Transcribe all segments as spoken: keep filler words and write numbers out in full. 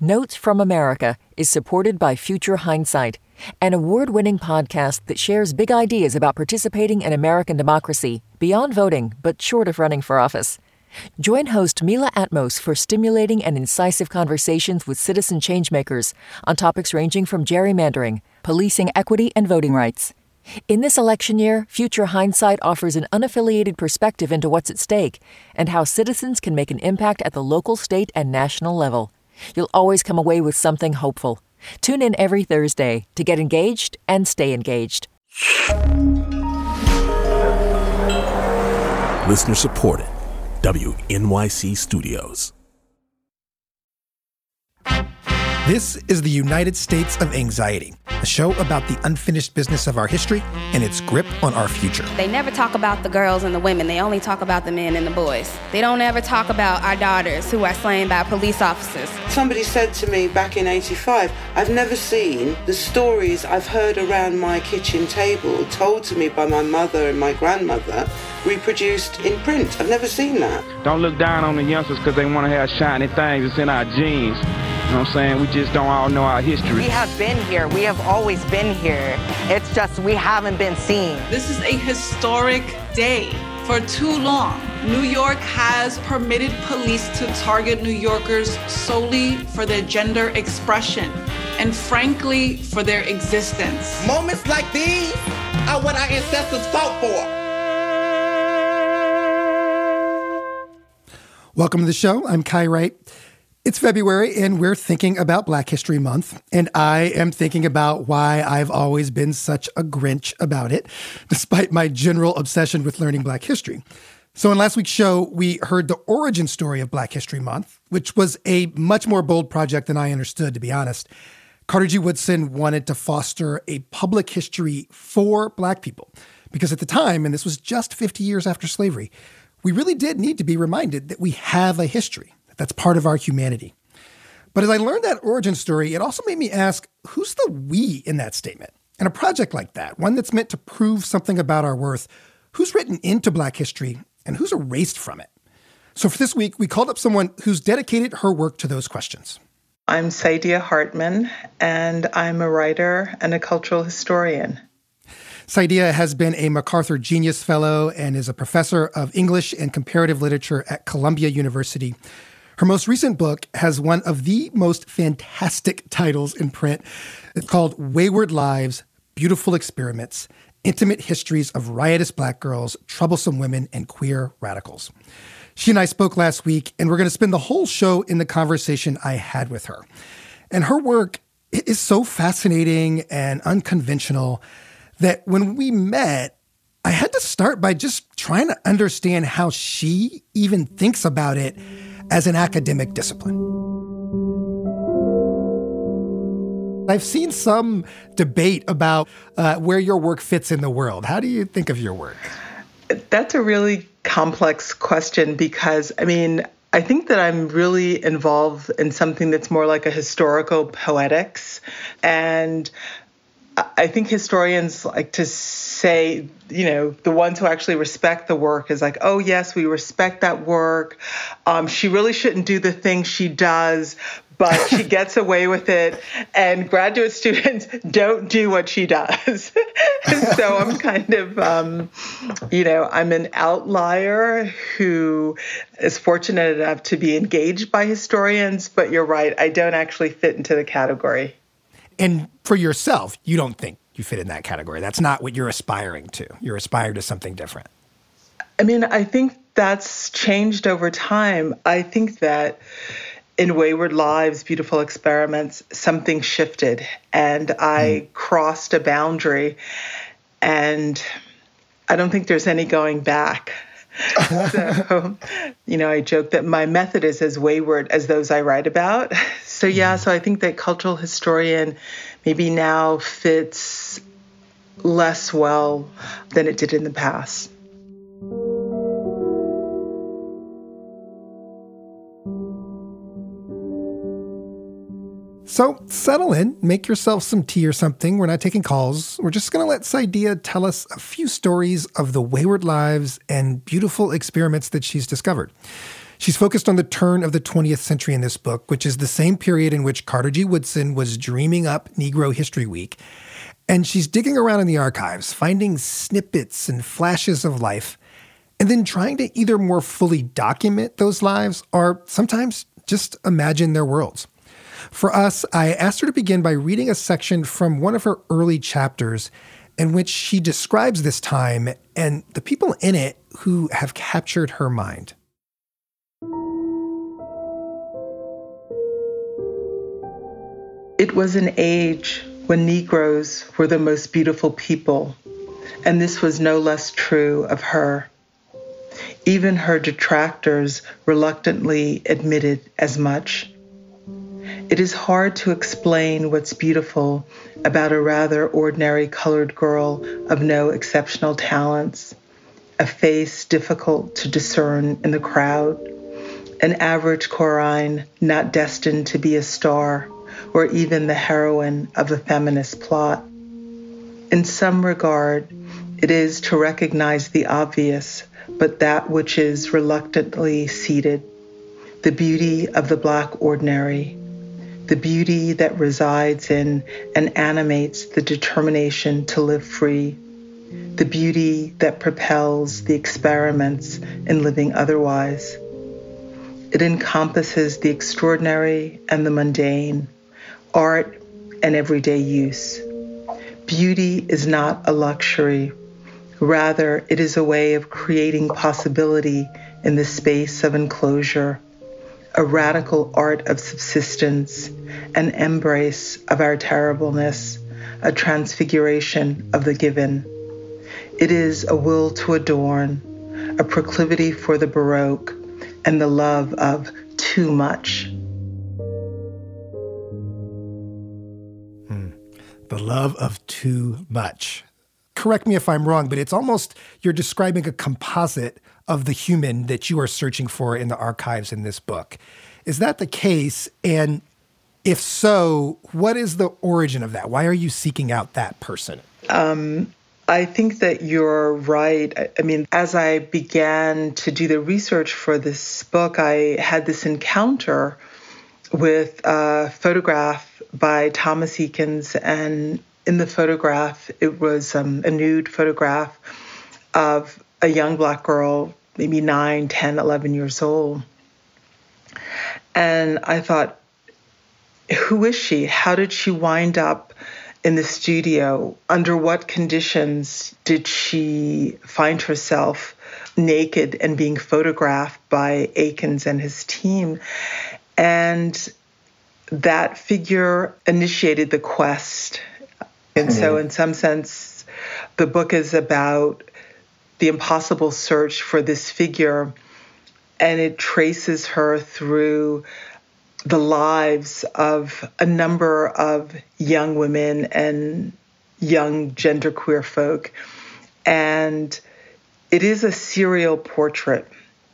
Notes from America is supported by Future Hindsight, an award-winning podcast that shares big ideas about participating in American democracy beyond voting, but short of running for office. Join host Mila Atmos for stimulating and incisive conversations with citizen changemakers on topics ranging from gerrymandering, policing equity, and voting rights. In this election year, Future Hindsight offers an unaffiliated perspective into what's at stake and how citizens can make an impact at the local, state, and national level. You'll always come away with something hopeful. Tune in every Thursday to get engaged and stay engaged. Listener supported. W N Y C Studios. This is the United States of Anxiety, a show about the unfinished business of our history and its grip on our future. They never talk about the girls and the women. They only talk about the men and the boys. They don't ever talk about our daughters who are slain by police officers. Somebody said to me back in eighty-five, I've never seen the stories I've heard around my kitchen table told to me by my mother and my grandmother reproduced in print. I've never seen that. Don't look down on the youngsters because they want to have shiny things. It's in our genes. You know what I'm saying? We just don't all know our history. We have been here. We have always been here. It's just we haven't been seen. This is a historic day. For too long, New York has permitted police to target New Yorkers solely for their gender expression and, frankly, for their existence. Moments like these are what our ancestors fought for. Welcome to the show. I'm Kai Wright. It's February, and we're thinking about Black History Month, and I am thinking about why I've always been such a Grinch about it, despite my general obsession with learning Black history. So in last week's show, we heard the origin story of Black History Month, which was a much more bold project than I understood, to be honest. Carter G. Woodson wanted to foster a public history for Black people, because at the time, and this was just fifty years after slavery, we really did need to be reminded that we have a history. That's part of our humanity. But as I learned that origin story, it also made me ask, who's the we in that statement? And a project like that, one that's meant to prove something about our worth, who's written into Black history and who's erased from it? So for this week, we called up someone who's dedicated her work to those questions. I'm Saidiya Hartman, and I'm a writer and a cultural historian. Saidiya has been a MacArthur Genius Fellow and is a professor of English and comparative literature at Columbia University. Her most recent book has one of the most fantastic titles in print. It's called Wayward Lives, Beautiful Experiments, Intimate Histories of Riotous Black Girls, Troublesome Women, and Queer Radicals. She and I spoke last week, and we're going to spend the whole show in the conversation I had with her. And her work is so fascinating and unconventional that when we met, I had to start by just trying to understand how she even thinks about it as an academic discipline. I've seen some debate about uh, where your work fits in the world. How do you think of your work? That's a really complex question because, I mean, I think that I'm really involved in something that's more like a historical poetics. And I think historians like to say, you know, the ones who actually respect the work is like, oh, yes, we respect that work. Um, she really shouldn't do the thing she does, but she gets away with it. And graduate students don't do what she does. So I'm kind of, um, you know, I'm an outlier who is fortunate enough to be engaged by historians. But you're right, I don't actually fit into the category. And for yourself, you don't think you fit in that category. That's not what you're aspiring to. You're aspiring to something different. I mean, I think that's changed over time. I think that in Wayward Lives, Beautiful Experiments, something shifted and I mm. crossed a boundary. And I don't think there's any going back. So, you know, I joke that my method is as wayward as those I write about. So, yeah, so I think that cultural historian maybe now fits less well than it did in the past. So settle in, make yourself some tea or something. We're not taking calls. We're just going to let Saidiya tell us a few stories of the wayward lives and beautiful experiments that she's discovered. She's focused on the turn of the twentieth century in this book, which is the same period in which Carter G. Woodson was dreaming up Negro History Week. And she's digging around in the archives, finding snippets and flashes of life, and then trying to either more fully document those lives or sometimes just imagine their worlds. For us, I asked her to begin by reading a section from one of her early chapters in which she describes this time and the people in it who have captured her mind. It was an age when Negroes were the most beautiful people, and this was no less true of her. Even her detractors reluctantly admitted as much. It is hard to explain what's beautiful about a rather ordinary colored girl of no exceptional talents, a face difficult to discern in the crowd, an average Corine not destined to be a star, or even the heroine of a feminist plot. In some regard, it is to recognize the obvious, but that which is reluctantly seated, the beauty of the Black ordinary, the beauty that resides in and animates the determination to live free, the beauty that propels the experiments in living otherwise. It encompasses the extraordinary and the mundane, art and everyday use. Beauty is not a luxury. Rather, it is a way of creating possibility in the space of enclosure, a radical art of subsistence, an embrace of our terribleness, a transfiguration of the given. It is a will to adorn, a proclivity for the Baroque, and the love of too much. Hmm. The love of too much. Correct me if I'm wrong, but it's almost you're describing a composite of the human that you are searching for in the archives in this book. Is that the case? And if so, what is the origin of that? Why are you seeking out that person? Um, I think that you're right. I, I mean, as I began to do the research for this book, I had this encounter with a photograph by Thomas Eakins, and in the photograph, it was um, a nude photograph of a young Black girl, maybe nine, ten, eleven years old. And I thought, who is she? How did she wind up in the studio? Under what conditions did she find herself naked and being photographed by Eakins and his team? And that figure initiated the quest. And mm-hmm. so in some sense, the book is about the impossible search for this figure, and it traces her through the lives of a number of young women and young genderqueer folk. And it is a serial portrait.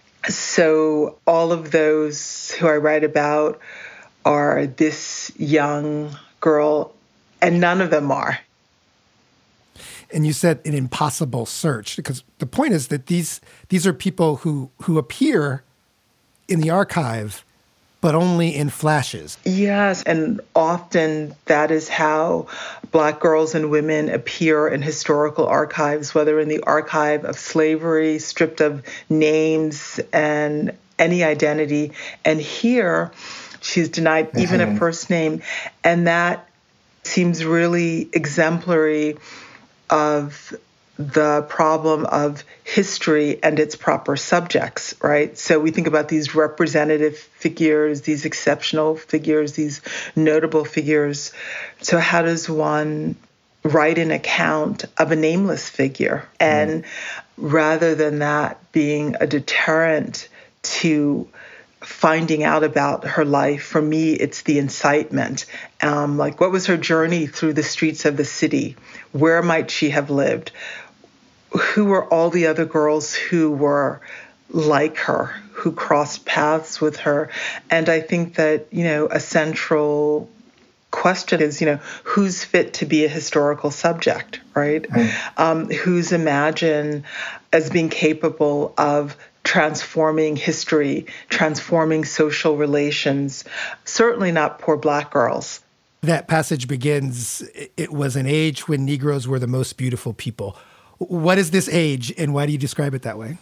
So all of those who I write about are this young girl, and none of them are. And you said an impossible search, because the point is that these these are people who, who appear in the archive, but only in flashes. Yes, and often that is how Black girls and women appear in historical archives, whether in the archive of slavery, stripped of names and any identity. And here, she's denied mm-hmm. even a first name. And that seems really exemplary of the problem of history and its proper subjects, right? So we think about these representative figures, these exceptional figures, these notable figures. So how does one write an account of a nameless figure? And mm. rather than that being a deterrent to finding out about her life, for me, it's the incitement. Um, like, what was her journey through the streets of the city? Where might she have lived? Who were all the other girls who were like her, who crossed paths with her? And I think that, you know, a central question is, you know, who's fit to be a historical subject, right? Mm. Um, who's imagined as being capable of transforming history, transforming social relations, certainly not poor Black girls. That passage begins, it was an age when Negroes were the most beautiful people. What is this age, and why do you describe it that way?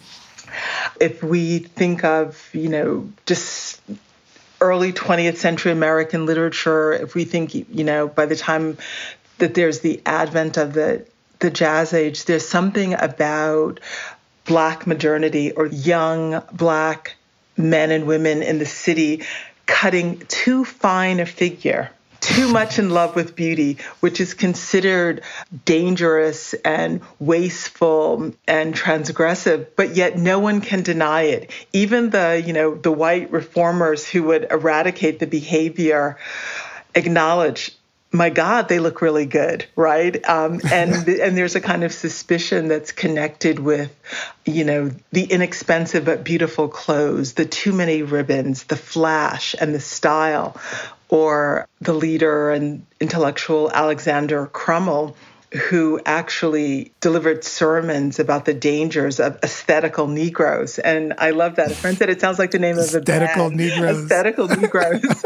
If we think of, you know, just early twentieth century American literature, if we think, you know, by the time that there's the advent of the, the Jazz Age, there's something about Black modernity or young Black men and women in the city cutting too fine a figure, too much in love with beauty, which is considered dangerous and wasteful and transgressive, but yet no one can deny it. Even the, you know, the white reformers who would eradicate the behavior acknowledge, my God, they look really good, right? Um, and and there's a kind of suspicion that's connected with, you know, the inexpensive but beautiful clothes, the too many ribbons, the flash and the style, or the leader and intellectual Alexander Crummell, who actually delivered sermons about the dangers of aesthetical Negroes. And I love that. A friend said it sounds like the name of a band. Aesthetical Negroes. Aesthetical Negroes.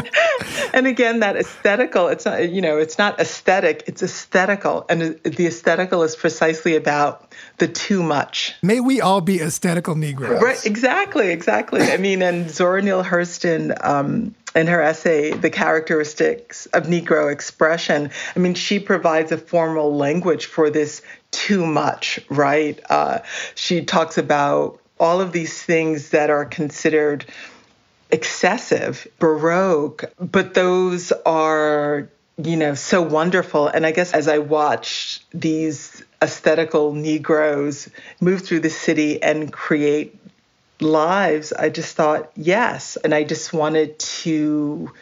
And again, that aesthetical, it's not, you know, it's not aesthetic, it's aesthetical. And the aesthetical is precisely about the too much. May we all be aesthetical Negroes. Right, exactly, exactly. I mean, and Zora Neale Hurston, um, in her essay, The Characteristics of Negro Expression, I mean, she provides a formal language for this too much, right? Uh, she talks about all of these things that are considered excessive, baroque, but those are, you know, so wonderful. And I guess as I watch these aesthetical Negroes move through the city and create lives, I just thought, yes. And I just wanted to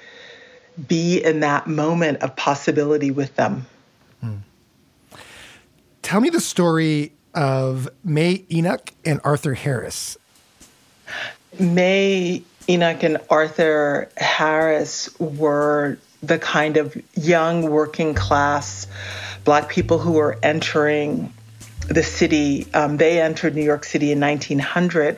be in that moment of possibility with them. Hmm. Tell me the story of May Enoch and Arthur Harris. May Enoch and Arthur Harris were the kind of young working class Black people who were entering the city. Um, they entered New York City in nineteen hundred,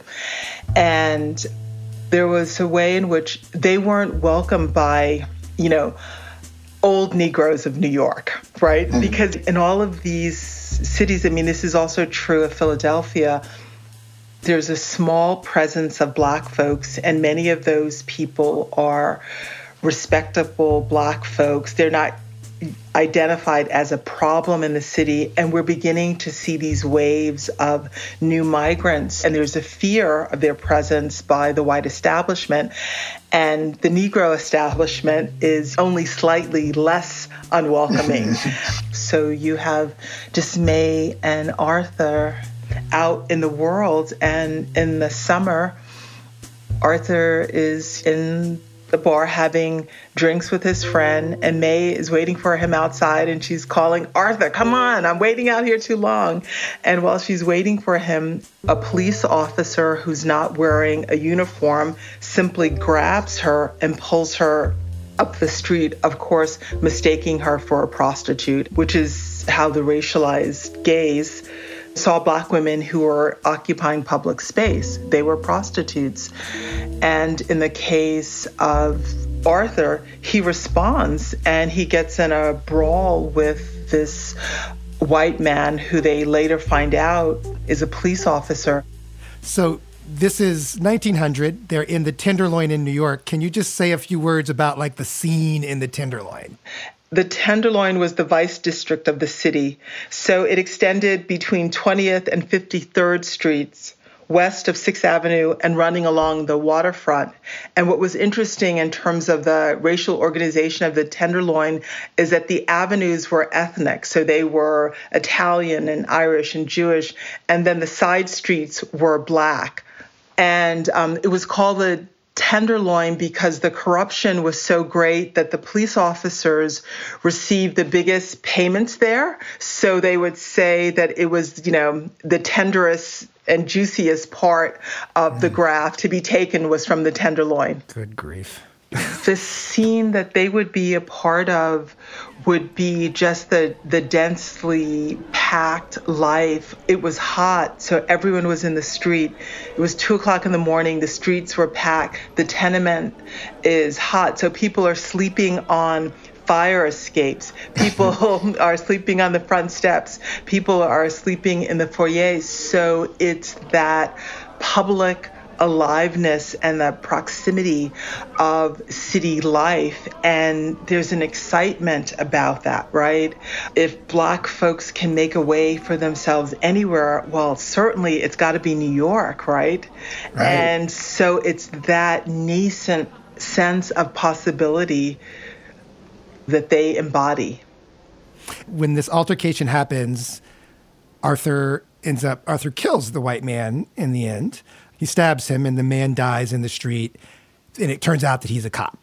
and there was a way in which they weren't welcomed by, you know, old Negroes of New York, right? Mm-hmm. Because in all of these cities, I mean, this is also true of Philadelphia, there's a small presence of Black folks, and many of those people are respectable Black folks. They're not identified as a problem in the city, and we're beginning to see these waves of new migrants, and there's a fear of their presence by the white establishment, and the Negro establishment is only slightly less unwelcoming. So you have just May and Arthur out in the world, and in the summer, Arthur is in the bar having drinks with his friend, and May is waiting for him outside, and she's calling, Arthur, come on, I'm waiting out here too long. And while she's waiting for him, a police officer who's not wearing a uniform simply grabs her and pulls her up the street, of course, mistaking her for a prostitute, which is how the racialized gaze saw Black women who were occupying public space. They were prostitutes. And in the case of Arthur, he responds and he gets in a brawl with this white man who they later find out is a police officer. So this is nineteen hundred. They're in the Tenderloin in New York. Can you just say a few words about like the scene in the Tenderloin? The Tenderloin was the vice district of the city, so it extended between twentieth and fifty-third Streets, west of sixth Avenue, and running along the waterfront. And what was interesting in terms of the racial organization of the Tenderloin is that the avenues were ethnic, so they were Italian and Irish and Jewish, and then the side streets were Black. And um, it was called the Tenderloin because the corruption was so great that the police officers received the biggest payments there. So they would say that it was, you know, the tenderest and juiciest part of mm. the graft to be taken was from the Tenderloin. Good grief. The scene that they would be a part of would be just the, the densely packed life. It was hot, so everyone was in the street. It was two o'clock in the morning. The streets were packed. The tenement is hot, so people are sleeping on fire escapes. People are sleeping on the front steps. People are sleeping in the foyer. So it's that public aliveness and the proximity of city life. And there's an excitement about that, right? If Black folks can make a way for themselves anywhere, well, certainly it's got to be New York, right? right? And so it's that nascent sense of possibility that they embody. When this altercation happens, Arthur ends up, Arthur kills the white man in the end. He stabs him and the man dies in the street, and it turns out that he's a cop.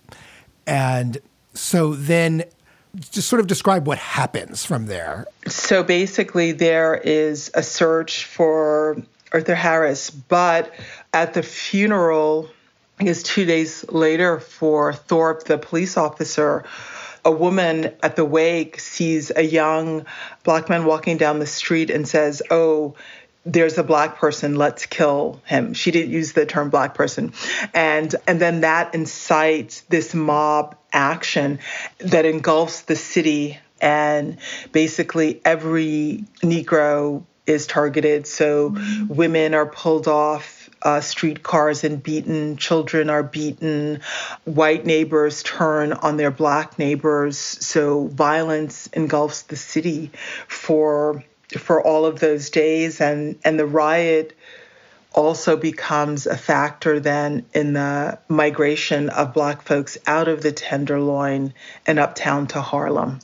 And so then just sort of describe what happens from there. So basically there is a search for Arthur Harris, but at the funeral, I guess two days later for Thorpe, the police officer, a woman at the wake sees a young Black man walking down the street and says, oh, there's a Black person, let's kill him. She didn't use the term Black person. And and then that incites this mob action that engulfs the city, and basically every Negro is targeted. So mm-hmm. women are pulled off Uh, streetcars and beaten, children are beaten, white neighbors turn on their Black neighbors. So violence engulfs the city for for all of those days. And, and the riot also becomes a factor then in the migration of Black folks out of the Tenderloin and uptown to Harlem.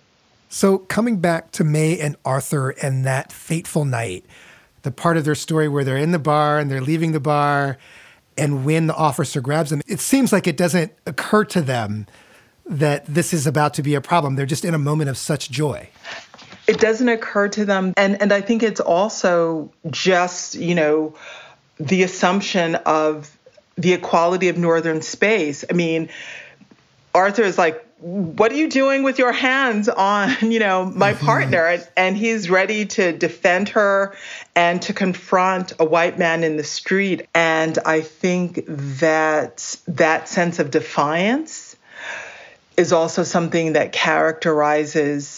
So coming back to May and Arthur and that fateful night, the part of their story where they're in the bar and they're leaving the bar, and when the officer grabs them, it seems like it doesn't occur to them that this is about to be a problem. They're just in a moment of such joy. It doesn't occur to them. And, and I think it's also just, you know, the assumption of the equality of Northern space. I mean, Arthur is like, what are you doing with your hands on, you know, my partner? And, and he's ready to defend her and to confront a white man in the street. And I think that that sense of defiance is also something that characterizes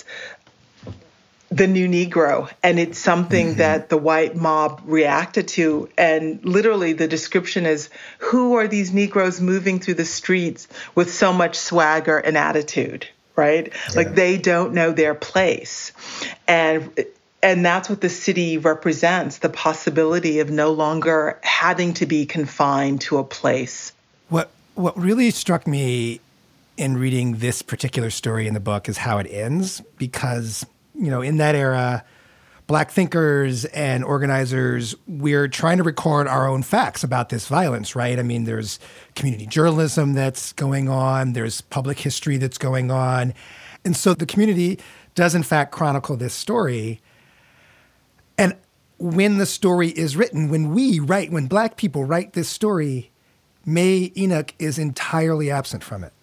the new Negro. And it's something mm-hmm. that the white mob reacted to. And literally the description is, who are these Negroes moving through the streets with so much swagger and attitude, right? Yeah. Like they don't know their place. And and that's what the city represents, the possibility of no longer having to be confined to a place. What what really struck me in reading this particular story in the book is how it ends, because you know, in that era, Black thinkers and organizers, we're trying to record our own facts about this violence, right? I mean, there's community journalism that's going on. There's public history that's going on. And so the community does, in fact, chronicle this story. And when the story is written, when we write, when Black people write this story, May Enoch is entirely absent from it.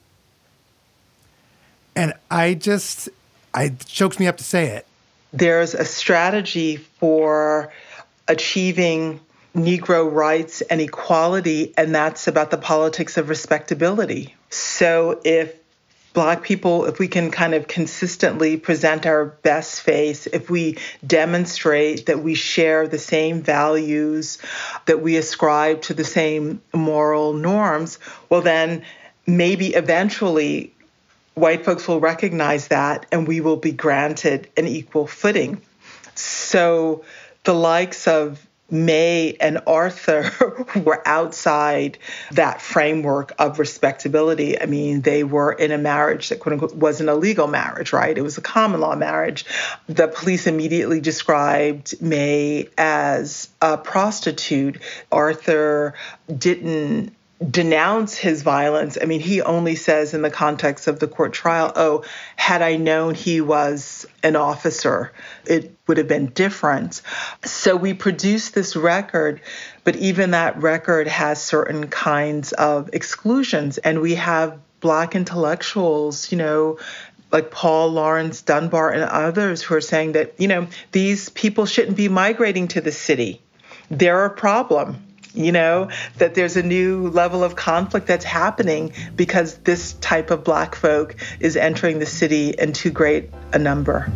And I just... It chokes me up to say it. There's a strategy for achieving Negro rights and equality, and that's about the politics of respectability. So if Black people, if we can kind of consistently present our best face, if we demonstrate that we share the same values, that we ascribe to the same moral norms, well, then maybe eventually white folks will recognize that and we will be granted an equal footing. So the likes of May and Arthur were outside that framework of respectability. I mean, they were in a marriage that, quote unquote, wasn't a legal marriage, right? It was a common law marriage. The police immediately described May as a prostitute. Arthur didn't denounce his violence. I mean, he only says in the context of the court trial, oh, had I known he was an officer, it would have been different. So we produced this record, but even that record has certain kinds of exclusions. And we have Black intellectuals, you know, like Paul Laurence Dunbar and others who are saying that, you know, these people shouldn't be migrating to the city. They're a problem. You know, that there's a new level of conflict that's happening because this type of Black folk is entering the city in too great a number.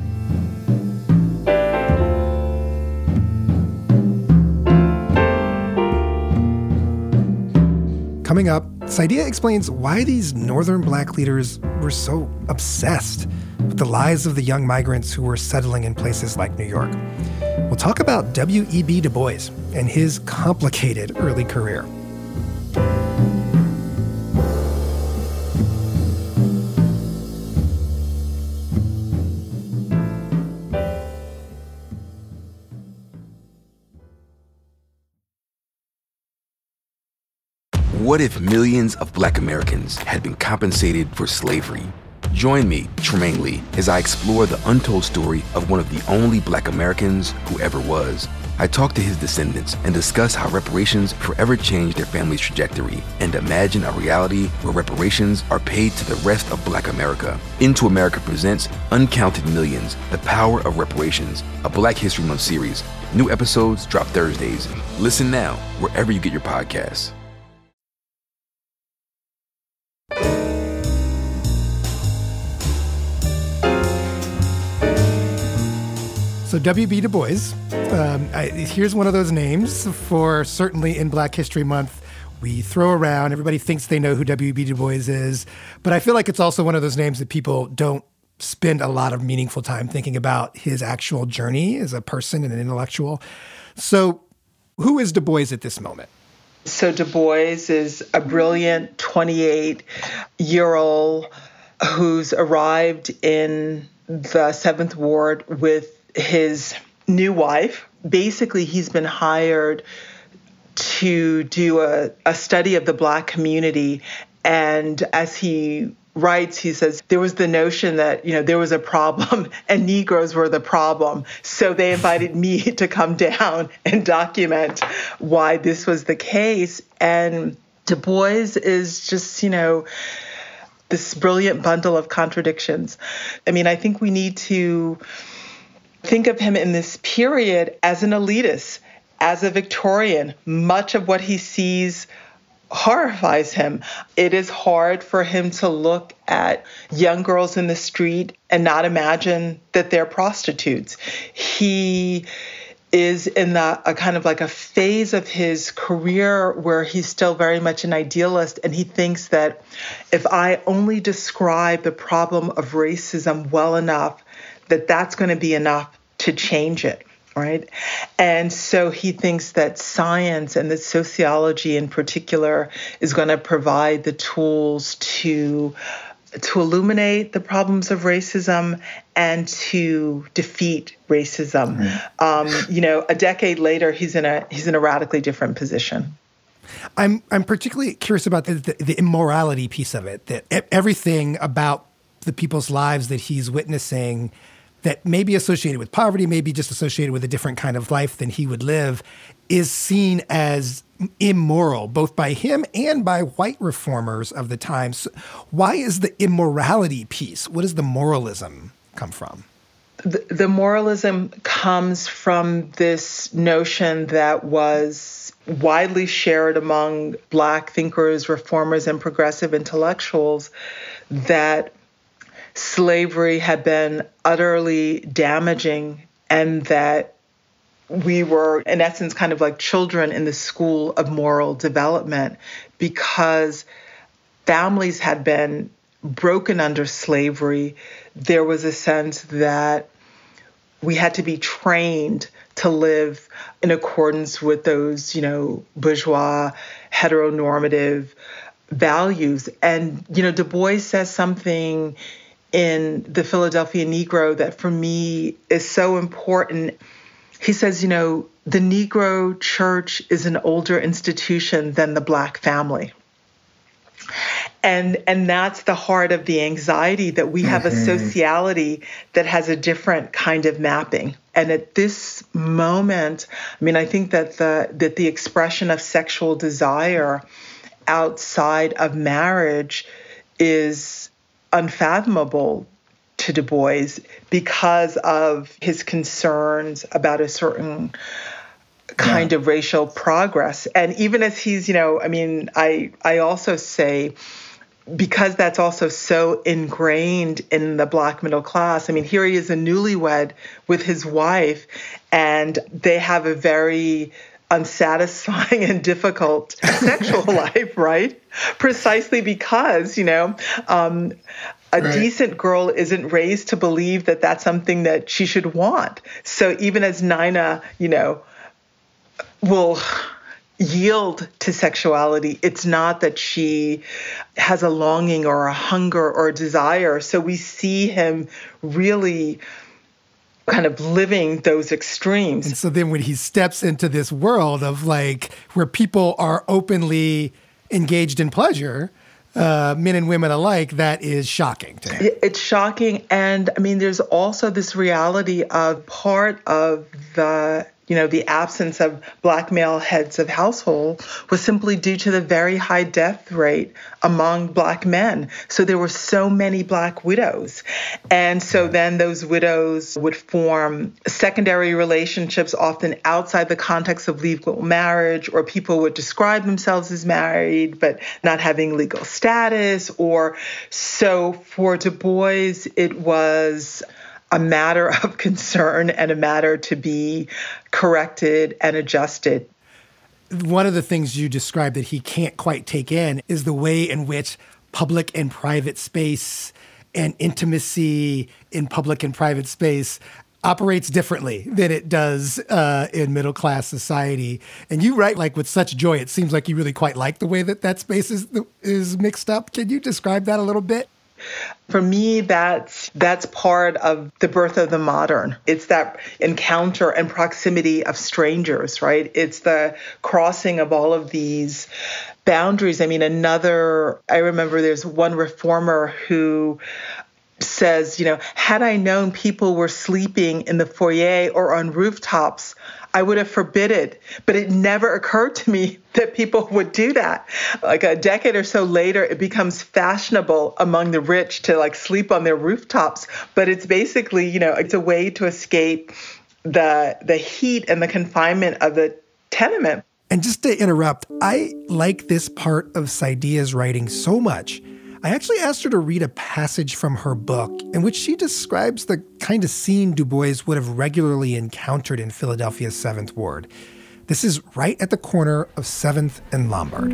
Coming up, Saidiya explains why these Northern Black leaders were so obsessed with the lives of the young migrants who were settling in places like New York. We'll talk about W E B Du Bois and his complicated early career. What if millions of Black Americans had been compensated for slavery? Join me, Tremaine Lee, as I explore the untold story of one of the only Black Americans who ever was. I talk to his descendants and discuss how reparations forever changed their family's trajectory and imagine a reality where reparations are paid to the rest of Black America. Into America presents Uncounted Millions, The Power of Reparations, a Black History Month series. New episodes drop Thursdays. Listen now, wherever you get your podcasts. So W E B Du Bois, um, I, here's one of those names for certainly in Black History Month we throw around. Everybody thinks they know who W E B Du Bois is, but I feel like it's also one of those names that people don't spend a lot of meaningful time thinking about his actual journey as a person and an intellectual. So who is Du Bois at this moment? So Du Bois is a brilliant twenty-eight-year-old who's arrived in the Seventh Ward with his new wife. Basically, he's been hired to do a, a study of the Black community. And as he writes, he says, there was the notion that, you know, there was a problem and Negroes were the problem. So they invited me to come down and document why this was the case. And Du Bois is just, you know, this brilliant bundle of contradictions. I mean, I think we need to think of him in this period as an elitist, as a Victorian. Much of what he sees horrifies him. It is hard for him to look at young girls in the street and not imagine that they're prostitutes. He is in the, a kind of like a phase of his career where he's still very much an idealist, and he thinks that if I only describe the problem of racism well enough, that that's going to be enough to change it, right? And so he thinks that science and that sociology in particular is going to provide the tools to to illuminate the problems of racism and to defeat racism. Mm-hmm. Um, you know, a decade later, he's in a he's in a radically different position. I'm I'm particularly curious about the, the, the immorality piece of it, that everything about the people's lives that he's witnessing that may be associated with poverty, maybe just associated with a different kind of life than he would live, is seen as immoral, both by him and by white reformers of the time. So why is the immorality piece? What does the moralism come from? The, the moralism comes from this notion that was widely shared among Black thinkers, reformers, and progressive intellectuals, that slavery had been utterly damaging and that we were, in essence, kind of like children in the school of moral development because families had been broken under slavery. There was a sense that we had to be trained to live in accordance with those, you know, bourgeois, heteronormative values. And, you know, Du Bois says something in The Philadelphia Negro that for me is so important. He says, you know, the Negro church is an older institution than the Black family. And and that's the heart of the anxiety, that we have mm-hmm. a sociality that has a different kind of mapping. And at this moment, I mean, I think that the that the expression of sexual desire outside of marriage is unfathomable to Du Bois because of his concerns about a certain kind yeah. of racial progress. And even as he's, you know, I mean, I I also say, because that's also so ingrained in the Black middle class. I mean, here he is a newlywed with his wife, and they have a very unsatisfying and difficult sexual life, right? Precisely because, you know, um, a right. decent girl isn't raised to believe that that's something that she should want. So even as Nina, you know, will yield to sexuality, it's not that she has a longing or a hunger or a desire. So we see him really kind of living those extremes. And so then when he steps into this world of like where people are openly engaged in pleasure, uh, men and women alike, that is shocking to him. It's shocking. And I mean, there's also this reality of part of the you know, the absence of Black male heads of household was simply due to the very high death rate among Black men. So there were so many Black widows. And so then those widows would form secondary relationships, often outside the context of legal marriage, or people would describe themselves as married, but not having legal status. Or so for Du Bois, it was a matter of concern and a matter to be corrected and adjusted. One of the things you described that he can't quite take in is the way in which public and private space and intimacy in public and private space operates differently than it does uh, in middle-class society. And you write like with such joy, it seems like you really quite like the way that that space is, is mixed up. Can you describe that a little bit? For me, that's that's part of the birth of the modern. It's that encounter and proximity of strangers, right? It's the crossing of all of these boundaries. I mean, another, I remember there's one reformer who says, you know, had I known people were sleeping in the foyer or on rooftops, I would have forbidden, but it never occurred to me that people would do that. Like a decade or so later, it becomes fashionable among the rich to like sleep on their rooftops. But it's basically, you know, it's a way to escape the the heat and the confinement of the tenement. And just to interrupt, I like this part of Saidiya's writing so much. I actually asked her to read a passage from her book in which she describes the kind of scene Du Bois would have regularly encountered in Philadelphia's seventh Ward. This is right at the corner of seventh and Lombard.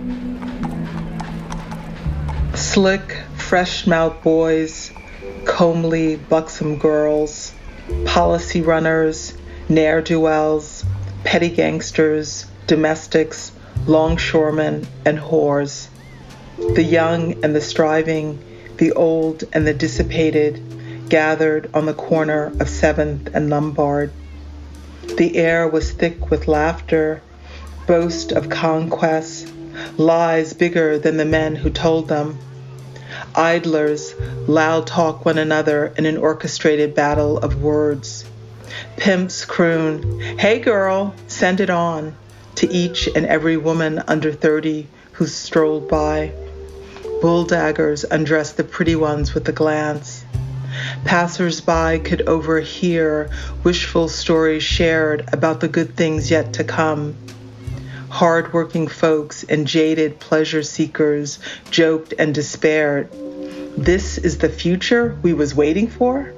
Slick, fresh-mouthed boys, comely, buxom girls, policy runners, ne'er-do-wells, petty gangsters, domestics, longshoremen, and whores. The young and the striving, the old and the dissipated, gathered on the corner of seventh and Lombard. The air was thick with laughter, boast of conquest, lies bigger than the men who told them. Idlers loud talk one another in an orchestrated battle of words. Pimps croon, "Hey girl, send it on," to each and every woman under thirty who strolled by. Bulldaggers undressed the pretty ones with a glance. Passers-by could overhear wishful stories shared about the good things yet to come. Hard-working folks and jaded pleasure seekers joked and despaired. This is the future we was waiting for?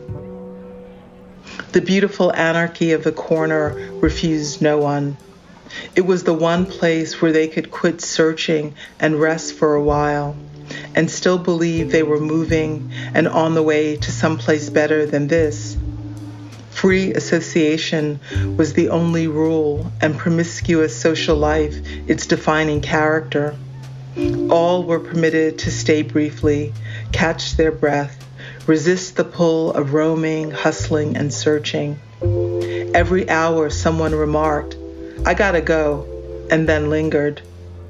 The beautiful anarchy of the corner refused no one. It was the one place where they could quit searching and rest for a while, and still believe they were moving and on the way to someplace better than this. Free association was the only rule, and promiscuous social life its defining character. All were permitted to stay briefly, catch their breath, resist the pull of roaming, hustling, and searching. Every hour someone remarked, "I gotta go," and then lingered.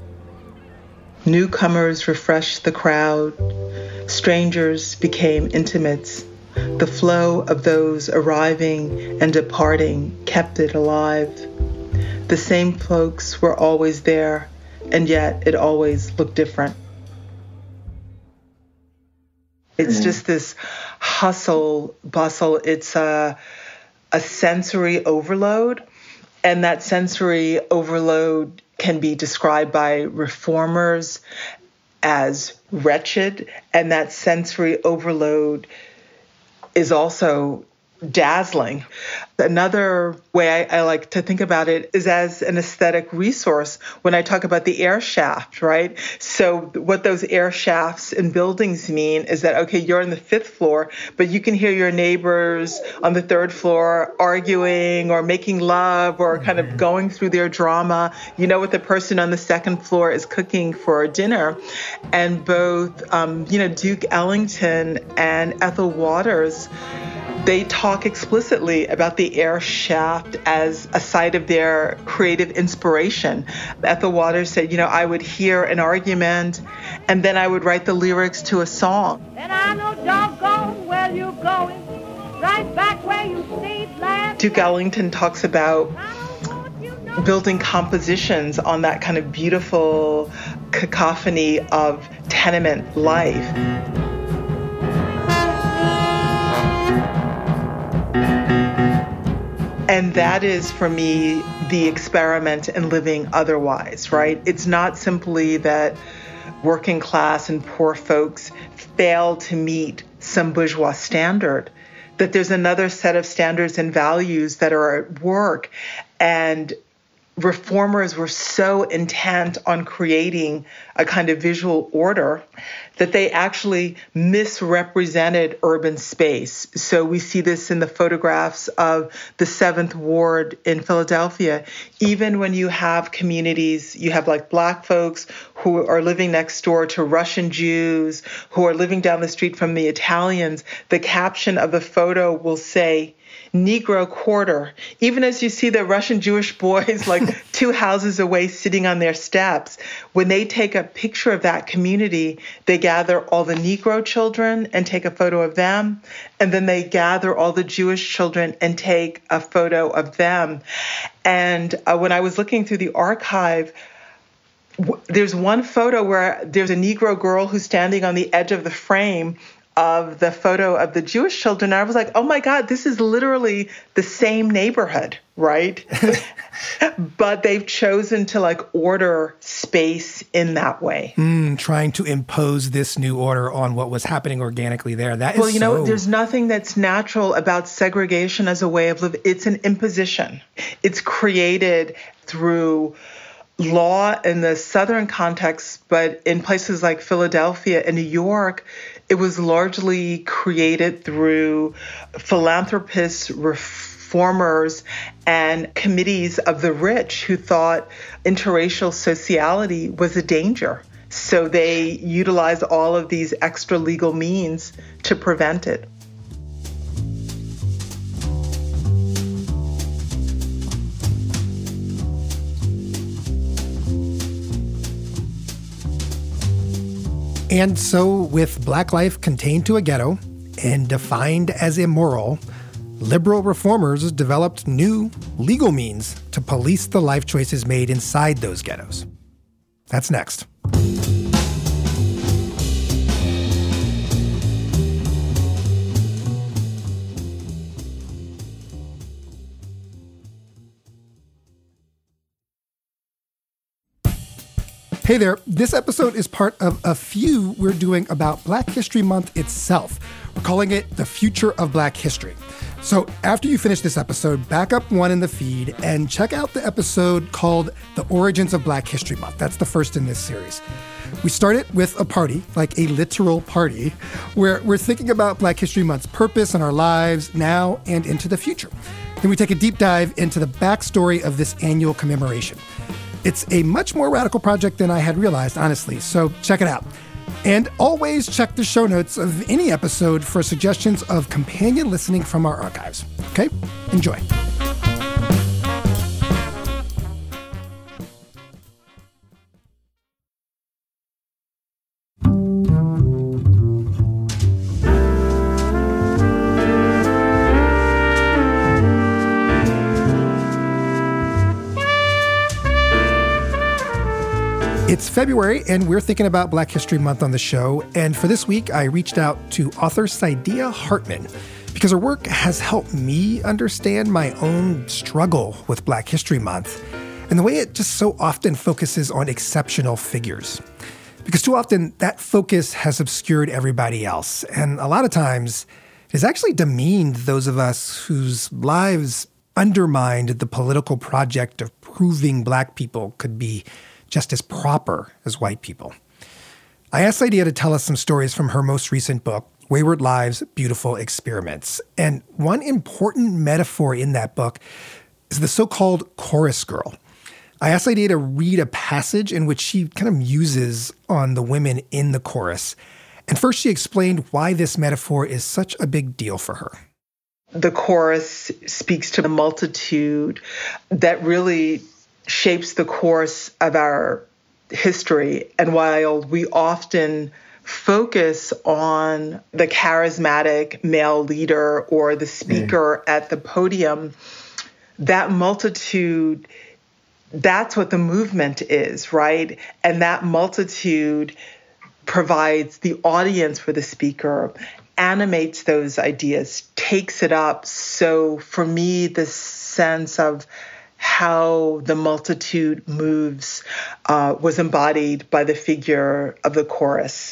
Newcomers refreshed the crowd. Strangers became intimates. The flow of those arriving and departing kept it alive. The same folks were always there, and yet it always looked different. It's Mm-hmm. just this hustle, bustle. It's a, a sensory overload. And that sensory overload can be described by reformers as wretched. And that sensory overload is also dazzling. Another way I, I like to think about it is as an aesthetic resource when I talk about the air shaft, right? So what those air shafts in buildings mean is that, okay, you're on the fifth floor, but you can hear your neighbors on the third floor arguing or making love or kind of going through their drama. You know what the person on the second floor is cooking for dinner. And both, um, you know, Duke Ellington and Ethel Waters, they talk explicitly about the air shaft as a site of their creative inspiration. Ethel Waters said, you know, I would hear an argument and then I would write the lyrics to a song. And I know doggone where you're going, right back where you stayed last. Duke Ellington talks about building compositions on that kind of beautiful cacophony of tenement life. And that is, for me, the experiment in living otherwise, right? It's not simply that working class and poor folks fail to meet some bourgeois standard, that there's another set of standards and values that are at work. And reformers were so intent on creating a kind of visual order that they actually misrepresented urban space. So we see this in the photographs of the seventh Ward in Philadelphia. Even when you have communities, you have like Black folks who are living next door to Russian Jews, who are living down the street from the Italians, the caption of the photo will say, Negro quarter, even as you see the Russian Jewish boys like two houses away sitting on their steps. When they take a picture of that community, they gather all the Negro children and take a photo of them. And then they gather all the Jewish children and take a photo of them. And uh, when I was looking through the archive, w- there's one photo where there's a Negro girl who's standing on the edge of the frame of the photo of the Jewish children. And I was like, oh my God, this is literally the same neighborhood, right? But they've chosen to like order space in that way. Mm, trying to impose this new order on what was happening organically there. That is Well, you know, so... there's nothing that's natural about segregation as a way of living. It's an imposition. It's created through law in the Southern context, but in places like Philadelphia and New York, it was largely created through philanthropists, reformers, and committees of the rich who thought interracial sociality was a danger. So they utilized all of these extra legal means to prevent it. And so, with Black life contained to a ghetto and defined as immoral, liberal reformers developed new legal means to police the life choices made inside those ghettos. That's next. Hey there, this episode is part of a few we're doing about Black History Month itself. We're calling it The Future of Black History. So after you finish this episode, back up one in the feed and check out the episode called The Origins of Black History Month. That's the first in this series. We start it with a party, like a literal party, where we're thinking about Black History Month's purpose in our lives now and into the future. Then we take a deep dive into the backstory of this annual commemoration. It's a much more radical project than I had realized, honestly, so check it out. And always check the show notes of any episode for suggestions of companion listening from our archives. Okay? Enjoy. It's February, and we're thinking about Black History Month on the show. And for this week, I reached out to author Saidiya Hartman because her work has helped me understand my own struggle with Black History Month and the way it just so often focuses on exceptional figures. Because too often, that focus has obscured everybody else. And a lot of times, it has actually demeaned those of us whose lives undermined the political project of proving Black people could be just as proper as white people. I asked Saidiya to tell us some stories from her most recent book, Wayward Lives, Beautiful Experiments. And one important metaphor in that book is the so-called chorus girl. I asked Saidiya to read a passage in which she kind of muses on the women in the chorus. And first she explained why this metaphor is such a big deal for her. The chorus speaks to the multitude that really shapes the course of our history. And while we often focus on the charismatic male leader or the speaker mm. at the podium, that multitude, that's what the movement is, right? And that multitude provides the audience for the speaker, animates those ideas, takes it up. So for me, the sense of how the multitude moves uh, was embodied by the figure of the chorus.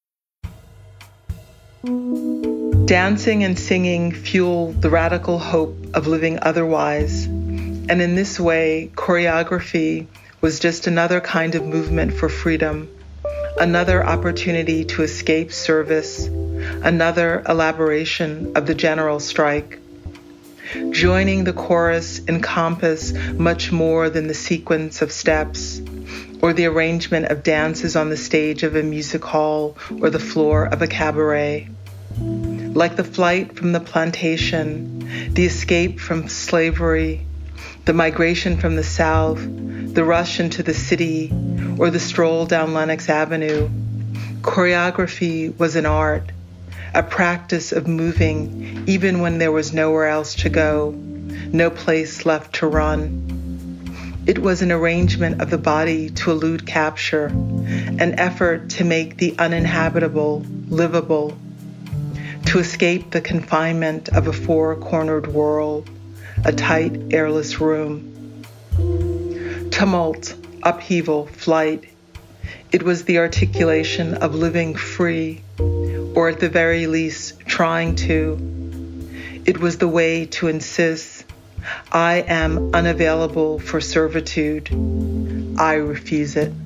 Dancing and singing fuel the radical hope of living otherwise. And in this way, choreography was just another kind of movement for freedom, another opportunity to escape service, another elaboration of the general strike. Joining the chorus encompass much more than the sequence of steps or the arrangement of dances on the stage of a music hall or the floor of a cabaret. Like the flight from the plantation, the escape from slavery, the migration from the South, the rush into the city, or the stroll down Lenox Avenue, choreography was an art, a practice of moving even when there was nowhere else to go, no place left to run. It was an arrangement of the body to elude capture, an effort to make the uninhabitable livable, to escape the confinement of a four-cornered world, a tight, airless room. Tumult, upheaval, flight. It was the articulation of living free, or at the very least, trying to. It was the way to insist, I am unavailable for servitude. I refuse it.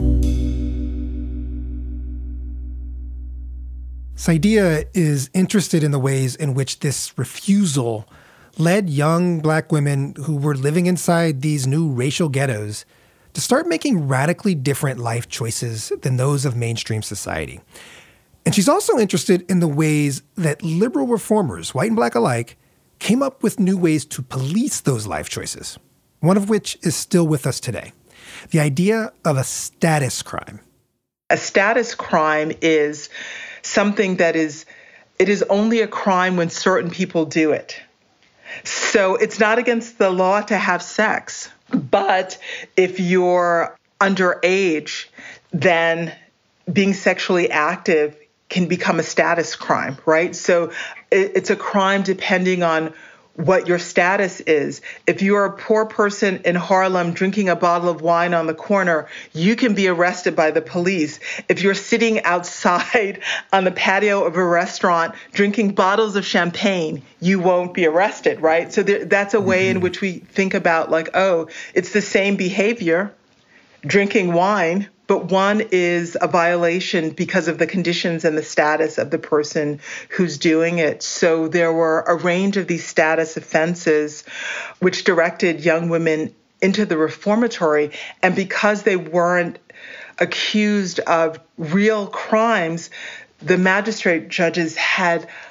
Saidiya is interested in the ways in which this refusal led young Black women who were living inside these new racial ghettos to start making radically different life choices than those of mainstream society. And she's also interested in the ways that liberal reformers, white and Black alike, came up with new ways to police those life choices, one of which is still with us today. The idea of a status crime. A status crime is something that is, it is only a crime when certain people do it. So it's not against the law to have sex, but if you're underage, then being sexually active can become a status crime, right? So it's a crime depending on what your status is. If you're a poor person in Harlem drinking a bottle of wine on the corner, you can be arrested by the police. If you're sitting outside on the patio of a restaurant drinking bottles of champagne, you won't be arrested, right? So there, that's a way in which we think about like, oh, it's the same behavior, drinking wine, but one is a violation because of the conditions and the status of the person who's doing it. So there were a range of these status offenses which directed young women into the reformatory. And because they weren't accused of real crimes, the magistrate judges had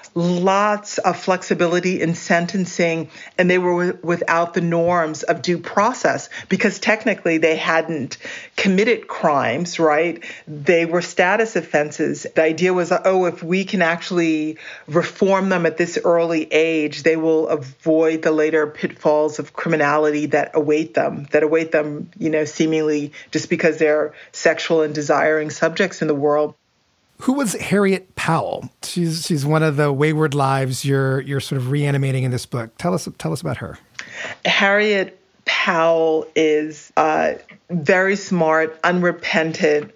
lots of flexibility in sentencing, and they were w- without the norms of due process because technically they hadn't committed crimes, right? They were status offenses. The idea was, oh, if we can actually reform them at this early age, they will avoid the later pitfalls of criminality that await them, that await them, you know, seemingly just because they're sexual and desiring subjects in the world. Who was Harriet Powell? She's she's one of the wayward lives you're you're sort of reanimating in this book. Tell us tell us about her. Harriet Powell is a very smart, unrepentant,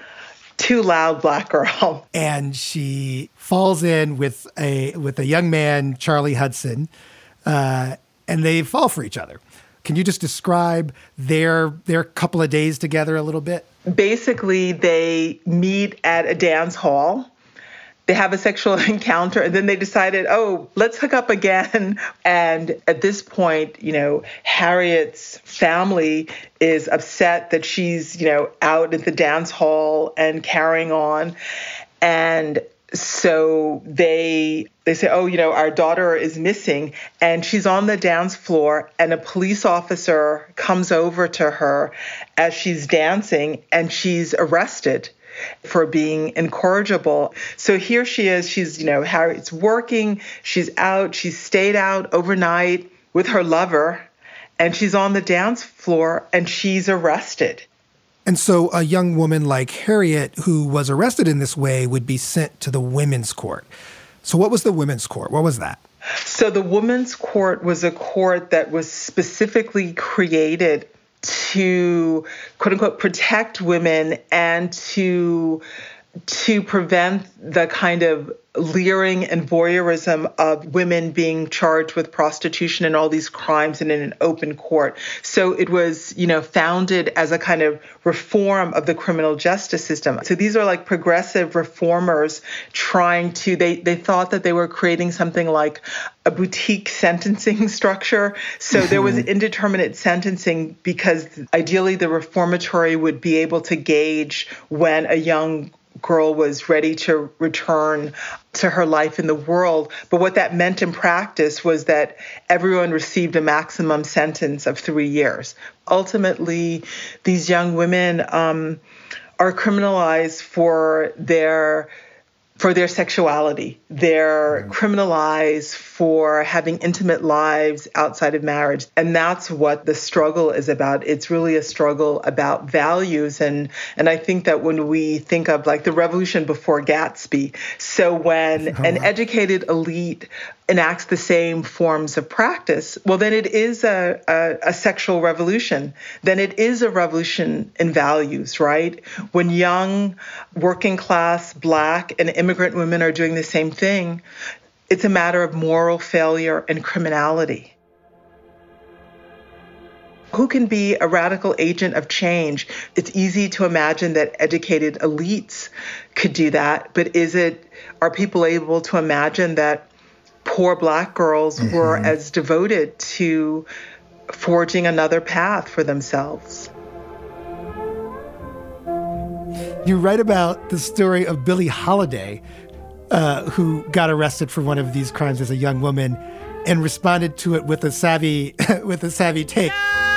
too loud Black girl, and she falls in with a with a young man, Charlie Hudson, uh, and they fall for each other. Can you just describe their their couple of days together a little bit? Basically, they meet at a dance hall. They have a sexual encounter, and then they decided, oh, let's hook up again. And at this point, you know, Harriet's family is upset that she's, you know, out at the dance hall and carrying on. And so they they say, oh, you know, our daughter is missing, and she's on the dance floor, and a police officer comes over to her as she's dancing, and she's arrested for being incorrigible. So here she is. She's, you know, Harriet's working. She's out. She's stayed out overnight with her lover, and she's on the dance floor, and she's arrested. And so a young woman like Harriet, who was arrested in this way, would be sent to the women's court. So what was the women's court? What was that? So the women's court was a court that was specifically created to, quote unquote, protect women and to to prevent the kind of leering and voyeurism of women being charged with prostitution and all these crimes and in an open court. So it was, you know, founded as a kind of reform of the criminal justice system. So these are like progressive reformers trying to, they, they thought that they were creating something like a boutique sentencing structure. So there was indeterminate sentencing because ideally the reformatory would be able to gauge when a young girl was ready to return to her life in the world. But what that meant in practice was that everyone received a maximum sentence of three years. Ultimately, these young women um, are criminalized for their for their sexuality. They're criminalized for having intimate lives outside of marriage. And that's what the struggle is about. It's really a struggle about values. And, and I think that when we think of like the revolution before Gatsby, so when oh, an educated elite enacts the same forms of practice, well, then it is a, a, a sexual revolution. Then it is a revolution in values, right? When young, working class, Black, and immigrant women are doing the same thing, it's a matter of moral failure and criminality. Who can be a radical agent of change? It's easy to imagine that educated elites could do that, but is it, are people able to imagine that poor Black girls mm-hmm. were as devoted to forging another path for themselves? You write about the story of Billie Holiday, uh, who got arrested for one of these crimes as a young woman and responded to it with a savvy, with a savvy take.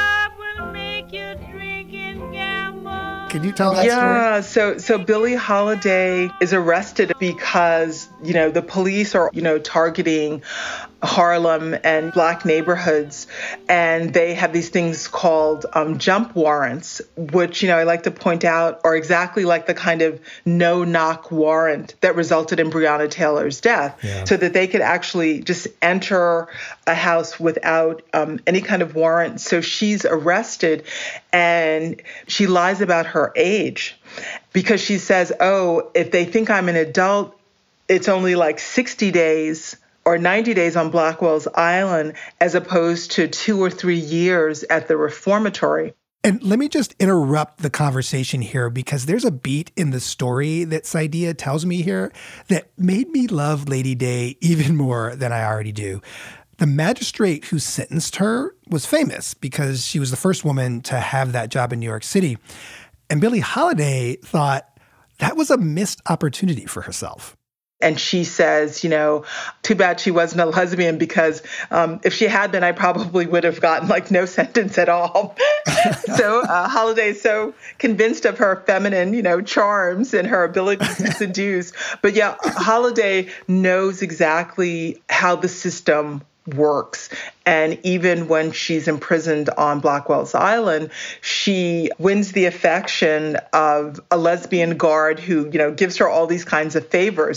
Can you tell that yeah, story? Yeah, so so Billie Holiday is arrested because, you know, the police are, you know, targeting Harlem and Black neighborhoods, and they have these things called um, jump warrants, which, you know, I like to point out are exactly like the kind of no-knock warrant that resulted in Breonna Taylor's death, yeah. so that they could actually just enter a house without um, any kind of warrant. So she's arrested, and she lies about her age because she says, oh, if they think I'm an adult, it's only like sixty days or ninety days on Blackwell's Island, as opposed to two or three years at the reformatory. And let me just interrupt the conversation here, because there's a beat in the story that Saidiya tells me here that made me love Lady Day even more than I already do. The magistrate who sentenced her was famous because she was the first woman to have that job in New York City. And Billie Holiday thought that was a missed opportunity for herself. And she says, you know, too bad she wasn't a lesbian because um, if she had been, I probably would have gotten like no sentence at all. So uh, Holiday is so convinced of her feminine, you know, charms and her ability to seduce. But yeah, Holiday knows exactly how the system works. And even when she's imprisoned on Blackwell's Island, she wins the affection of a lesbian guard who, you know, gives her all these kinds of favors.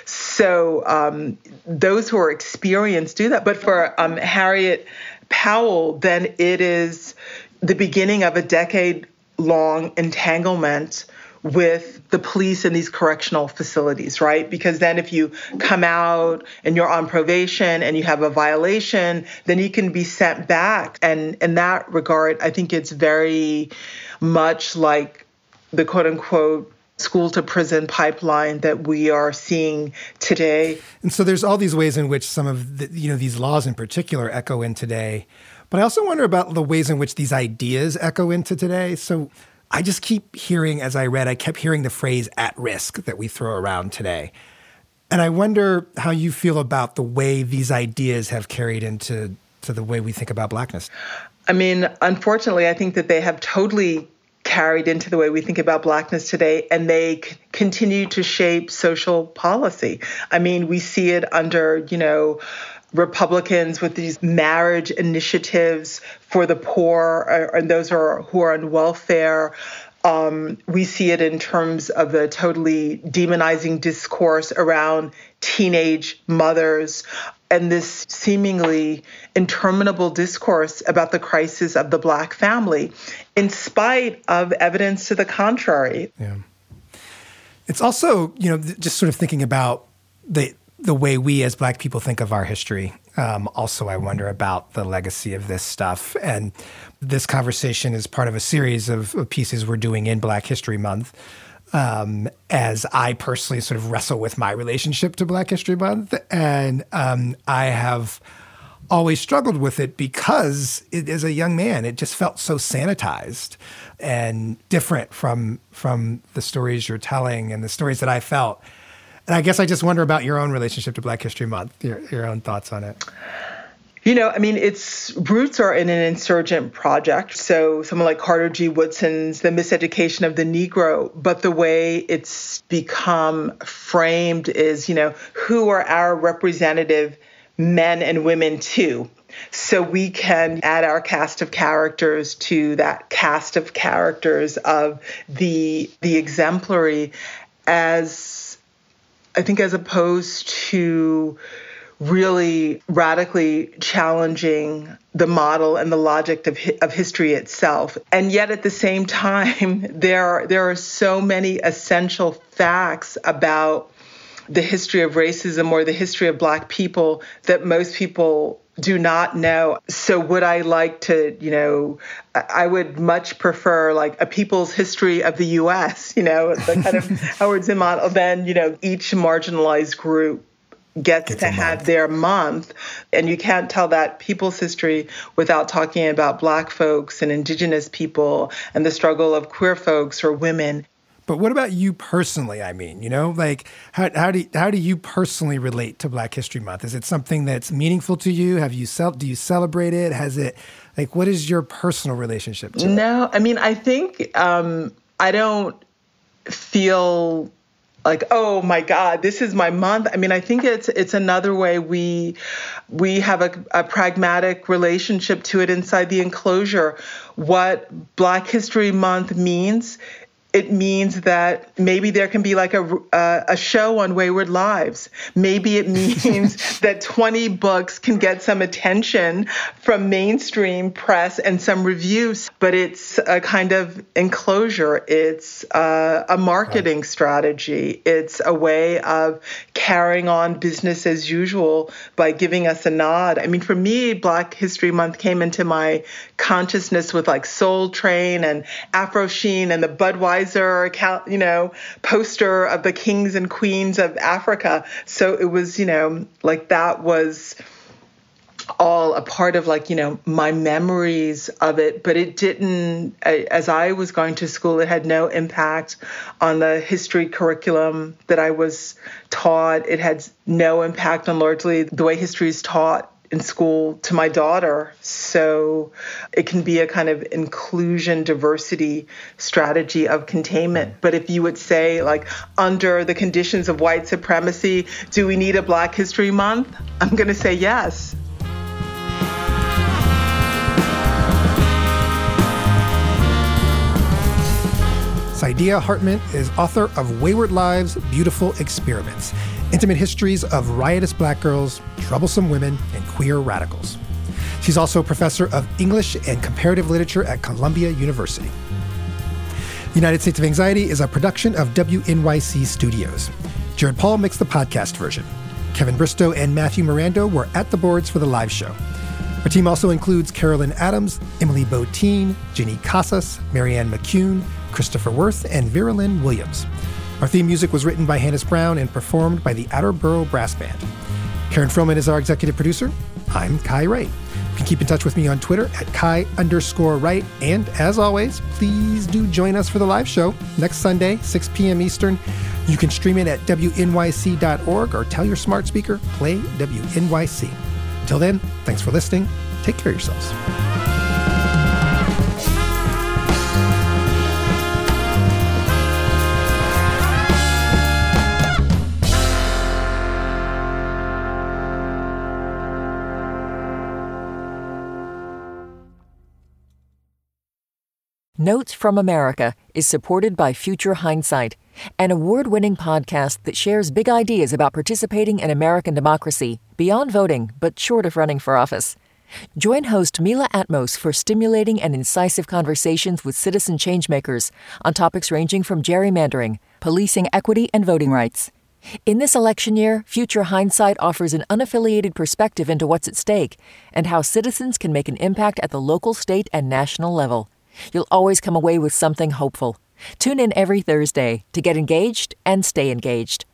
So um, those who are experienced do that. But for um, Harriet Powell, then it is the beginning of a decade-long entanglement with the police in these correctional facilities, right? Because then if you come out and you're on probation and you have a violation, then you can be sent back. And in that regard, I think it's very much like the quote unquote school to prison pipeline that we are seeing today. And so there's all these ways in which some of the, you know, these laws in particular echo in today. But I also wonder about the ways in which these ideas echo into today. So I just keep hearing, as I read, I kept hearing the phrase at risk that we throw around today. And I wonder how you feel about the way these ideas have carried into to the way we think about Blackness. I mean, unfortunately, I think that they have totally carried into the way we think about Blackness today, and they c- continue to shape social policy. I mean, we see it under, you know, Republicans with these marriage initiatives for the poor and those who are, who are on welfare. Um, we see it in terms of the totally demonizing discourse around teenage mothers and this seemingly interminable discourse about the crisis of the Black family, in spite of evidence to the contrary. Yeah. It's also, you know, just sort of thinking about the the way we as Black people think of our history. Um, also, I wonder about the legacy of this stuff. And this conversation is part of a series of, of pieces we're doing in Black History Month. Um, as I personally sort of wrestle with my relationship to Black History Month. And um, I have always struggled with it because it, as a young man, it just felt so sanitized and different from from the stories you're telling and the stories that I felt. And I guess I just wonder about your own relationship to Black History Month, your, your own thoughts on it. You know, I mean, its roots are in an insurgent project. So someone like Carter G. Woodson's The Miseducation of the Negro. But the way it's become framed is, you know, who are our representative men and women too? So we can add our cast of characters to that cast of characters of the the exemplary, as I think, as opposed to really radically challenging the model and the logic of of history itself. And yet at the same time, there are, there are so many essential facts about the history of racism or the history of Black people that most people do not know. So would I like to, you know, I would much prefer like a people's history of the U S, you know, the kind of Howard Zinn model, then, you know, each marginalized group gets Get to have month. their month. And you can't tell that people's history without talking about Black folks and Indigenous people and the struggle of queer folks or women. But what about you personally? I mean, you know, like how how do how do you personally relate to Black History Month? Is it something that's meaningful to you? Have you cel- do you celebrate it? Has it like what is your personal relationship to it? No, I mean, I think um, I don't feel like, oh my God, this is my month. I mean, I think it's it's another way we we have a, a pragmatic relationship to it inside the enclosure. What Black History Month means, it means that maybe there can be like a, uh, a show on Wayward Lives. Maybe it means that twenty books can get some attention from mainstream press and some reviews, but it's a kind of enclosure. It's uh, a marketing right. strategy. It's a way of carrying on business as usual by giving us a nod. I mean, for me, Black History Month came into my consciousness with like Soul Train and Afro Sheen and the Budweiser, you know, poster of the kings and queens of Africa. So it was, you know, like that was all a part of like, you know, my memories of it, but it didn't, as I was going to school, it had no impact on the history curriculum that I was taught. It had no impact on largely the way history is taught in school to my daughter. So it can be a kind of inclusion, diversity strategy of containment. But if you would say, like, under the conditions of white supremacy, do we need a Black History Month? I'm going to say yes. Saidiya Hartman is author of Wayward Lives, Beautiful Experiments, Intimate Histories of Riotous Black Girls, Troublesome Women, and Queer Radicals. She's also a professor of English and Comparative Literature at Columbia University. United States of Anxiety is a production of W N Y C Studios. Jared Paul makes the podcast version. Kevin Bristow and Matthew Mirando were at the boards for the live show. Our team also includes Carolyn Adams, Emily Botein, Ginny Casas, Marianne McCune, Christopher Worth, and Vera Lynn Williams. Our theme music was written by Hannes Brown and performed by the Attleboro Brass Band. Karen Froman is our executive producer. I'm Kai Wright. You can keep in touch with me on Twitter at Kai underscore Wright. And as always, please do join us for the live show next Sunday, six p.m. Eastern. You can stream it at W N Y C dot org or tell your smart speaker, play W N Y C. Until then, thanks for listening. Take care of yourselves. Notes from America is supported by Future Hindsight, an award-winning podcast that shares big ideas about participating in American democracy beyond voting, but short of running for office. Join host Mila Atmos for stimulating and incisive conversations with citizen changemakers on topics ranging from gerrymandering, policing equity, and voting rights. In this election year, Future Hindsight offers an unaffiliated perspective into what's at stake and how citizens can make an impact at the local, state, and national level. You'll always come away with something hopeful. Tune in every Thursday to get engaged and stay engaged.